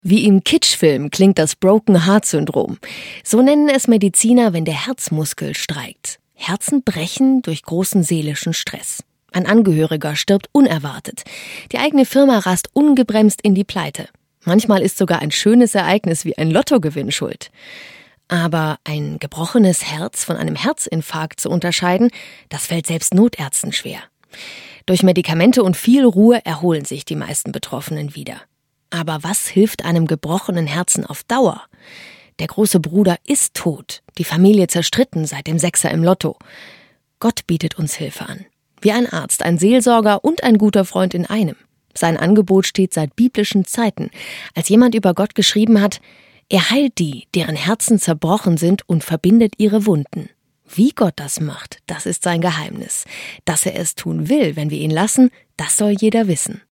Wie im Kitschfilm klingt das Broken Heart Syndrom. So nennen es Mediziner, wenn der Herzmuskel streikt. Herzen brechen durch großen seelischen Stress. Ein Angehöriger stirbt unerwartet. Die eigene Firma rast ungebremst in die Pleite. Manchmal ist sogar ein schönes Ereignis wie ein Lottogewinn schuld. Aber ein gebrochenes Herz von einem Herzinfarkt zu unterscheiden, das fällt selbst Notärzten schwer. Durch Medikamente und viel Ruhe erholen sich die meisten Betroffenen wieder. Aber was hilft einem gebrochenen Herzen auf Dauer? Der große Bruder ist tot, die Familie zerstritten seit dem Sechser im Lotto. Gott bietet uns Hilfe an. Wie ein Arzt, ein Seelsorger und ein guter Freund in einem. Sein Angebot steht seit biblischen Zeiten, als jemand über Gott geschrieben hat: Er heilt die, deren Herzen zerbrochen sind, und verbindet ihre Wunden. Wie Gott das macht, das ist sein Geheimnis. Dass er es tun will, wenn wir ihn lassen, das soll jeder wissen.